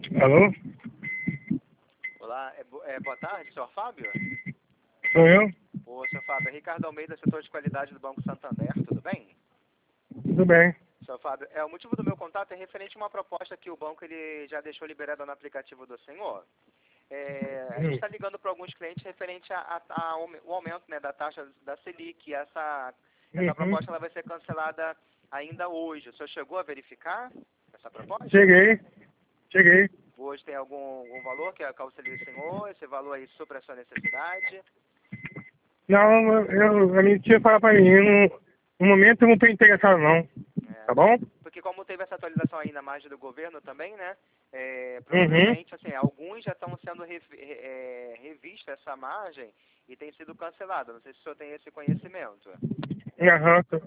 Alô? Olá, boa tarde, senhor Fábio? Sou eu? Ô, senhor Fábio, é Ricardo Almeida, setor de qualidade do Banco Santander, tudo bem? Tudo bem. Senhor Fábio, o motivo do meu contato é referente a uma proposta que o banco ele já deixou liberada no aplicativo do senhor. A gente está ligando para alguns clientes referente o aumento, né, da taxa da Selic. Essa proposta ela vai ser cancelada ainda hoje. O senhor chegou a verificar essa proposta? Cheguei. Hoje tem algum valor que auxilia o senhor? Esse valor aí supre a sua necessidade? Não, a minha tia fala pra mim, no momento eu não tô interessado não, tá bom? Porque como teve essa atualização aí na margem do governo também, né? Provavelmente, assim, alguns já estão sendo revista essa margem e tem sido cancelada. Não sei se o senhor tem esse conhecimento. Aham,